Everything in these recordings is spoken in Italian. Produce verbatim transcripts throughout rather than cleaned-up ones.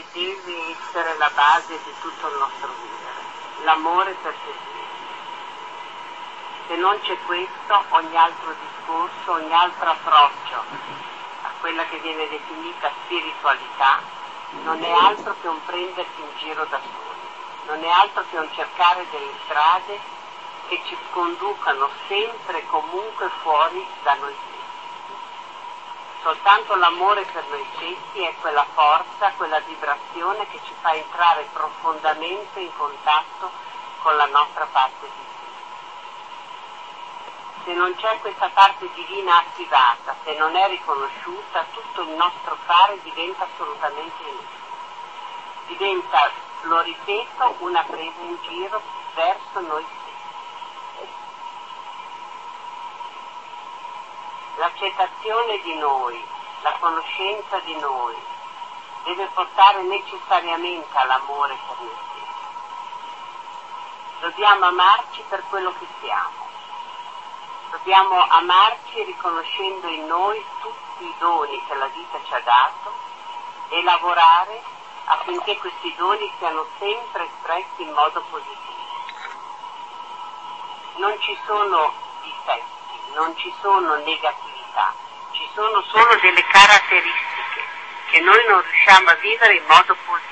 deve essere la base di tutto il nostro vivere, l'amore per se stessi. Se non c'è questo, ogni altro discorso, ogni altro approccio a quella che viene definita spiritualità non è altro che un prendersi in giro da soli, non è altro che un cercare delle strade che ci conducano sempre e comunque fuori da noi stessi. Soltanto l'amore per noi stessi è quella forza, quella vibrazione che ci fa entrare profondamente in contatto con la nostra parte divina. Se non c'è questa parte divina attivata, se non è riconosciuta, tutto il nostro fare diventa assolutamente inutile. Diventa, lo ripeto, una presa in giro verso noi stessi. L'accettazione di noi, la conoscenza di noi, deve portare necessariamente all'amore per noi stessi. Dobbiamo amarci per quello che siamo. Dobbiamo amarci riconoscendo in noi tutti i doni che la vita ci ha dato e lavorare affinché questi doni siano sempre espressi in modo positivo. Non ci sono difetti, non ci sono negatività, ci sono solo delle caratteristiche che noi non riusciamo a vivere in modo positivo.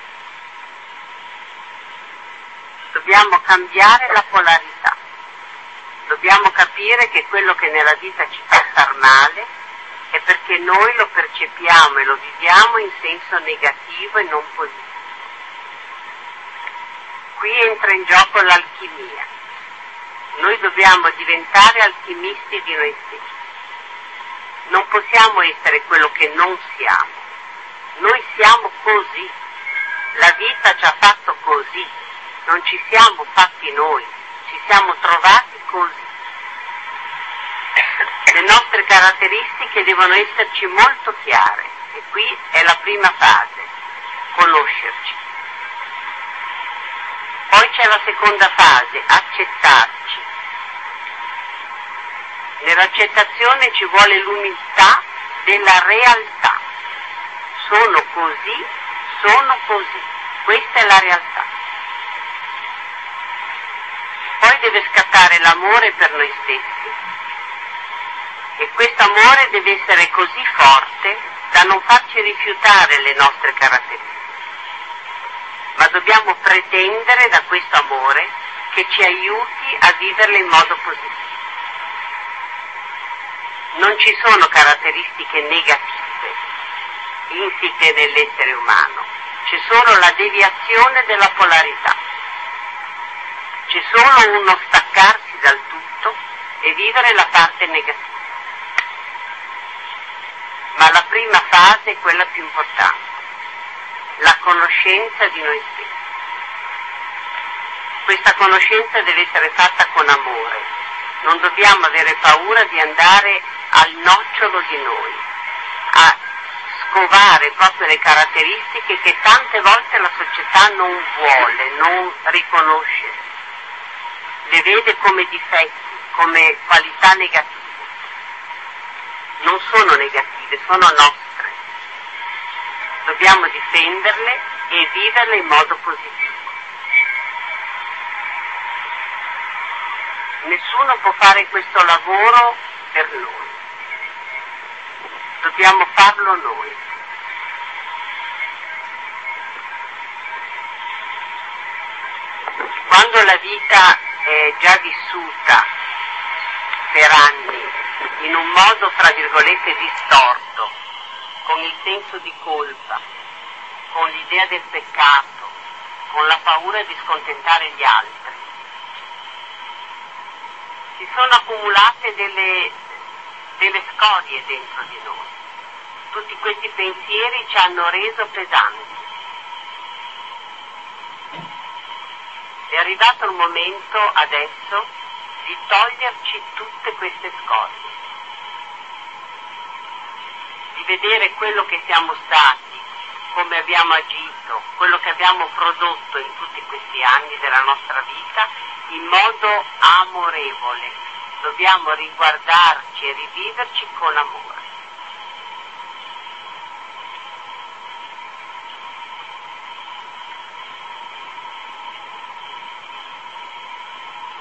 Dobbiamo cambiare la polarità. Dobbiamo capire che quello che nella vita ci fa star male è perché noi lo percepiamo e lo viviamo in senso negativo e non positivo. Qui entra in gioco l'alchimia. Noi dobbiamo diventare alchimisti di noi stessi. Non possiamo essere quello che non siamo. Noi siamo così. La vita ci ha fatto così. Non ci siamo fatti noi. Ci siamo trovati così. Le nostre caratteristiche devono esserci molto chiare e qui è la prima fase, conoscerci. Poi c'è la seconda fase, accettarci. Nell'accettazione ci vuole l'umiltà della realtà. Sono così, sono così. Questa è la realtà. Poi deve scattare l'amore per noi stessi e questo amore deve essere così forte da non farci rifiutare le nostre caratteristiche, ma dobbiamo pretendere da questo amore che ci aiuti a viverle in modo positivo. Non ci sono caratteristiche negative insite nell'essere umano, c'è solo la deviazione della polarità. C'è solo uno staccarsi dal tutto e vivere la parte negativa. Ma la prima fase è quella più importante, la conoscenza di noi stessi. Questa conoscenza deve essere fatta con amore. Non dobbiamo avere paura di andare al nocciolo di noi, a scovare proprio le caratteristiche che tante volte la società non vuole, non riconosce. Le vede come difetti, come qualità negative. Non sono negative, sono nostre. Dobbiamo difenderle e viverle in modo positivo. Nessuno può fare questo lavoro per noi. Dobbiamo farlo noi. Quando la vita è già vissuta per anni in un modo fra virgolette distorto, con il senso di colpa, con l'idea del peccato, con la paura di scontentare gli altri, si sono accumulate delle, delle scorie dentro di noi. Tutti questi pensieri ci hanno reso pesanti. È arrivato il momento adesso di toglierci tutte queste scorie, di vedere quello che siamo stati, come abbiamo agito, quello che abbiamo prodotto in tutti questi anni della nostra vita in modo amorevole. Dobbiamo riguardarci e riviverci con amore.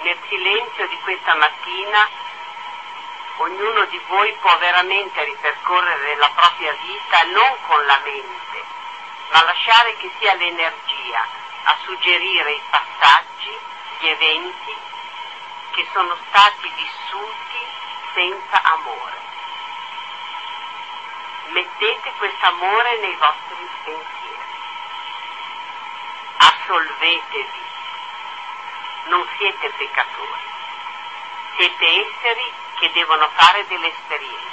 nel silenzio di questa mattina, ognuno di voi può veramente ripercorrere la propria vita non con la mente, ma lasciare che sia l'energia a suggerire i passaggi, gli eventi che sono stati vissuti senza amore. Mettete questo amore nei vostri pensieri. Assolvetevi. Non siete peccatori. Siete esseri che devono fare delle esperienze.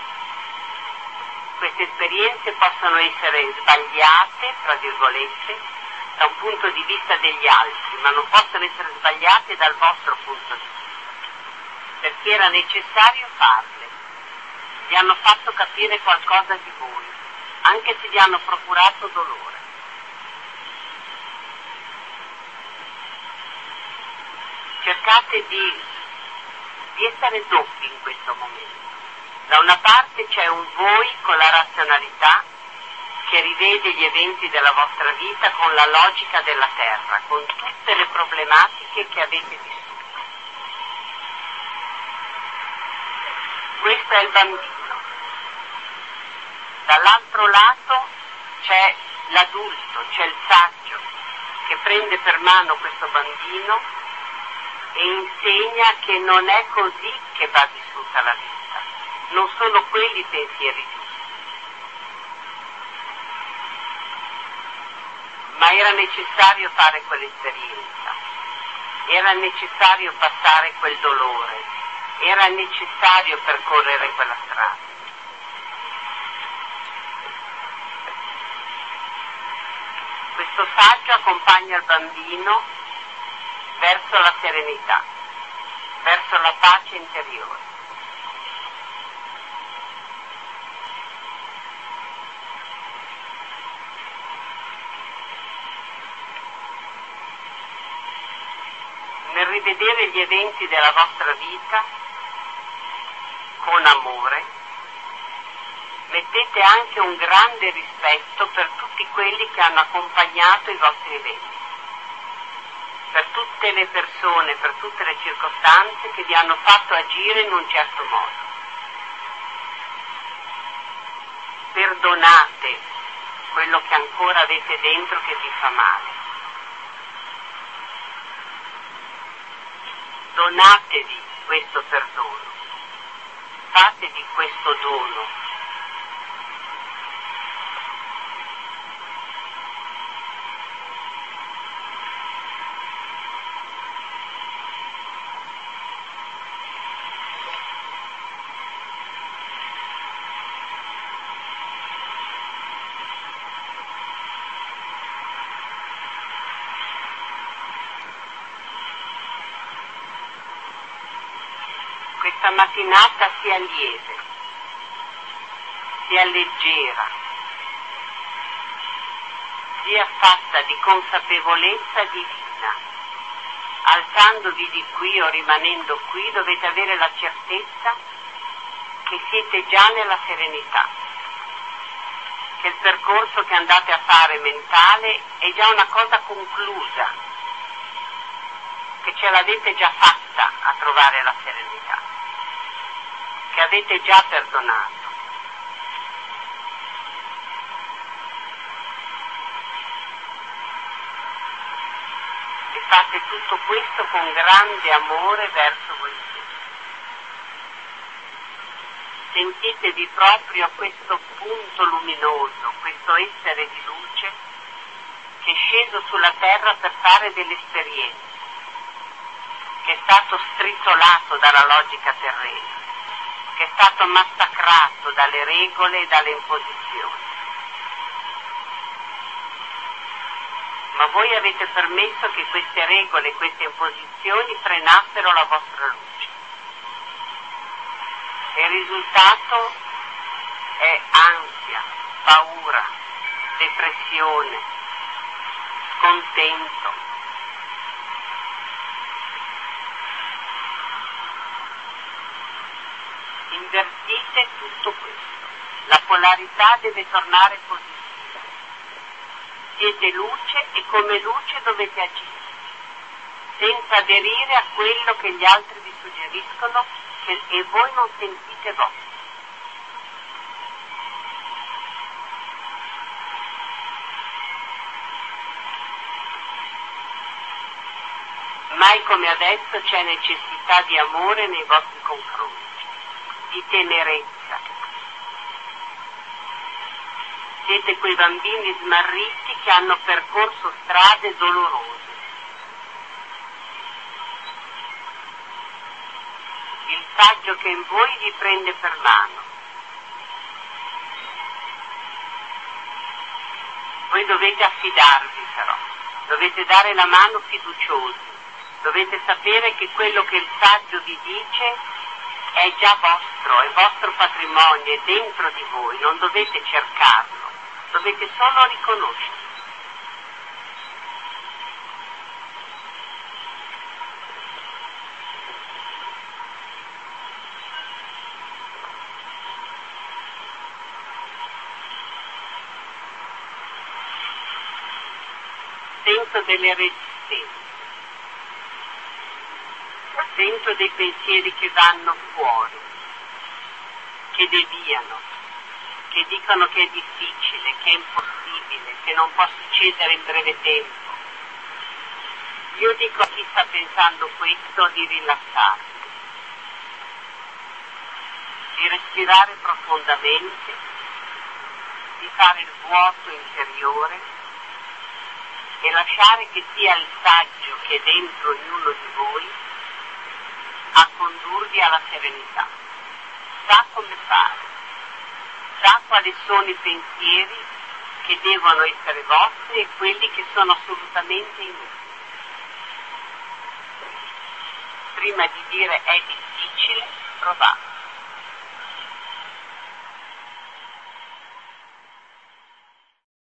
Queste esperienze possono essere sbagliate, tra virgolette, da un punto di vista degli altri, ma non possono essere sbagliate dal vostro punto di vista, perché era necessario farle. Vi hanno fatto capire qualcosa di voi, anche se vi hanno procurato dolore. Cercate di, di essere doppi in questo momento. Da una parte c'è un voi con la razionalità che rivede gli eventi della vostra vita con la logica della terra, con tutte le problematiche che avete vissuto. Questo è il bambino. Dall'altro lato c'è l'adulto, c'è il saggio, che prende per mano questo bambino e insegna che non è così che va vissuta la vita, non sono quelli i pensieri giusti. Ma era necessario fare quell'esperienza, era necessario passare quel dolore, era necessario percorrere quella strada. Questo saggio accompagna il bambino verso la serenità, verso la pace interiore. Nel rivedere gli eventi della vostra vita con amore, mettete anche un grande rispetto per tutti quelli che hanno accompagnato i vostri eventi, per tutte le persone, per tutte le circostanze che vi hanno fatto agire in un certo modo. Perdonate quello che ancora avete dentro che vi fa male. Donatevi questo perdono, fatevi questo dono. Questa mattinata sia lieve, sia leggera, sia fatta di consapevolezza divina. Alzandovi di qui o rimanendo qui dovete avere la certezza che siete già nella serenità, che il percorso che andate a fare mentale è già una cosa conclusa, che ce l'avete già fatta a trovare la serenità, che avete già perdonato. E fate tutto questo con grande amore verso voi stessi. Sentitevi proprio a questo punto luminoso, questo essere di luce che è sceso sulla terra per fare delle esperienze, che è stato stritolato dalla logica terrena, che è stato massacrato dalle regole e dalle imposizioni. Ma voi avete permesso che queste regole e queste imposizioni frenassero la vostra luce. E il risultato è ansia, paura, depressione, scontento. Invertite tutto questo. La polarità deve tornare positiva. Siete luce e come luce dovete agire. senza aderire a quello che gli altri vi suggeriscono che, e voi non sentite vostro. Mai come adesso c'è necessità di amore nei vostri confronti, di tenerezza. Siete quei bambini smarriti che hanno percorso strade dolorose. Il saggio che in voi vi prende per mano. Voi dovete affidarvi però, dovete dare la mano fiduciosi. Dovete sapere che quello che il saggio vi dice è già vostro, è vostro patrimonio, è dentro di voi, non dovete cercarlo, dovete solo riconoscerlo. Sento delle resistenze. Sento dei pensieri che vanno fuori, che deviano, che dicono che è difficile, che è impossibile, che non può succedere in breve tempo. Io dico a chi sta pensando questo di rilassarsi, di respirare profondamente, di fare il vuoto interiore e lasciare che sia il saggio che è dentro ognuno di voi a condurvi alla serenità. Sa come fare, sa quali sono i pensieri che devono essere vostri e quelli che sono assolutamente inutili. Prima di dire è difficile, provate.